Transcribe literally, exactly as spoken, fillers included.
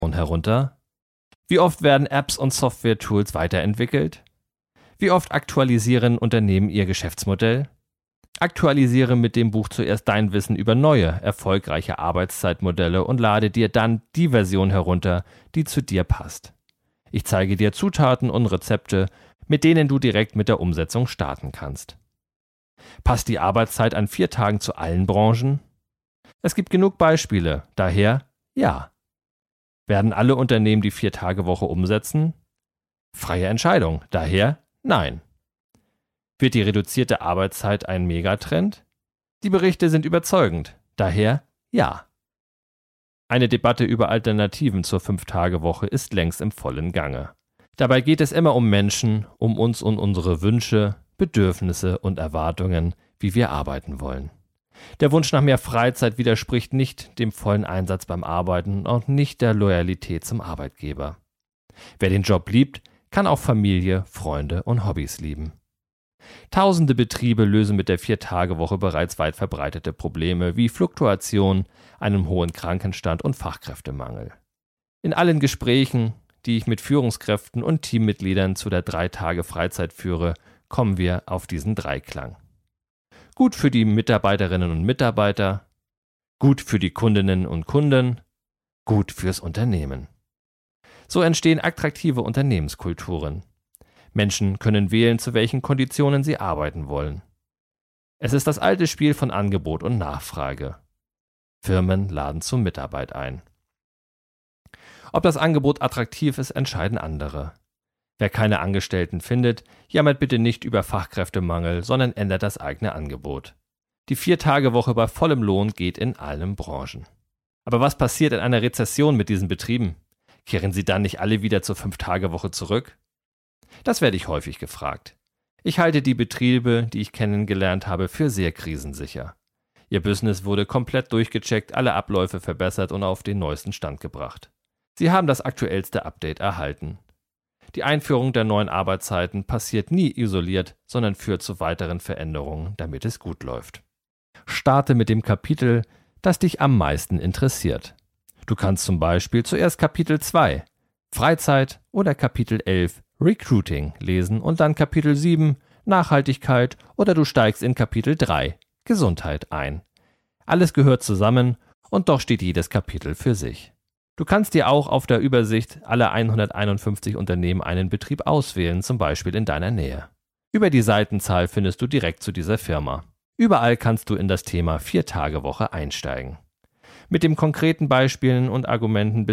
und herunter? Wie oft werden Apps und Software-Tools weiterentwickelt? Wie oft aktualisieren Unternehmen ihr Geschäftsmodell? Aktualisiere mit dem Buch zuerst dein Wissen über neue, erfolgreiche Arbeitszeitmodelle und lade dir dann die Version herunter, die zu dir passt. Ich zeige dir Zutaten und Rezepte, mit denen du direkt mit der Umsetzung starten kannst. Passt die Arbeitszeit an vier Tagen zu allen Branchen? Es gibt genug Beispiele, daher ja. Werden alle Unternehmen die Vier-Tage-Woche umsetzen? Freie Entscheidung, daher nein. Wird die reduzierte Arbeitszeit ein Megatrend? Die Berichte sind überzeugend, daher ja. Eine Debatte über Alternativen zur Fünf-Tage-Woche ist längst im vollen Gange. Dabei geht es immer um Menschen, um uns und unsere Wünsche, Bedürfnisse und Erwartungen, wie wir arbeiten wollen. Der Wunsch nach mehr Freizeit widerspricht nicht dem vollen Einsatz beim Arbeiten und nicht der Loyalität zum Arbeitgeber. Wer den Job liebt, kann auch Familie, Freunde und Hobbys lieben. Tausende Betriebe lösen mit der Vier-Tage-Woche bereits weit verbreitete Probleme wie Fluktuation, einem hohen Krankenstand und Fachkräftemangel. In allen Gesprächen, die ich mit Führungskräften und Teammitgliedern zu der drei Tage Freizeit führe, kommen wir auf diesen Dreiklang. Gut für die Mitarbeiterinnen und Mitarbeiter, gut für die Kundinnen und Kunden, gut fürs Unternehmen. So entstehen attraktive Unternehmenskulturen. Menschen können wählen, zu welchen Konditionen sie arbeiten wollen. Es ist das alte Spiel von Angebot und Nachfrage. Firmen laden zur Mitarbeit ein. Ob das Angebot attraktiv ist, entscheiden andere. Wer keine Angestellten findet, jammert bitte nicht über Fachkräftemangel, sondern ändert das eigene Angebot. Die Vier-Tage-Woche bei vollem Lohn geht in allen Branchen. Aber was passiert in einer Rezession mit diesen Betrieben? Kehren sie dann nicht alle wieder zur Fünf-Tage-Woche zurück? Das werde ich häufig gefragt. Ich halte die Betriebe, die ich kennengelernt habe, für sehr krisensicher. Ihr Business wurde komplett durchgecheckt, alle Abläufe verbessert und auf den neuesten Stand gebracht. Sie haben das aktuellste Update erhalten. Die Einführung der neuen Arbeitszeiten passiert nie isoliert, sondern führt zu weiteren Veränderungen, damit es gut läuft. Starte mit dem Kapitel, das dich am meisten interessiert. Du kannst zum Beispiel zuerst Kapitel zwei, Freizeit, oder Kapitel elf, Recruiting, lesen und dann Kapitel sieben, Nachhaltigkeit, oder du steigst in Kapitel drei, Gesundheit, ein. Alles gehört zusammen und doch steht jedes Kapitel für sich. Du kannst dir auch auf der Übersicht aller hunderteinundfünfzig Unternehmen einen Betrieb auswählen, zum Beispiel in deiner Nähe. Über die Seitenzahl findest du direkt zu dieser Firma. Überall kannst du in das Thema Vier-Tage-Woche einsteigen. Mit den konkreten Beispielen und Argumenten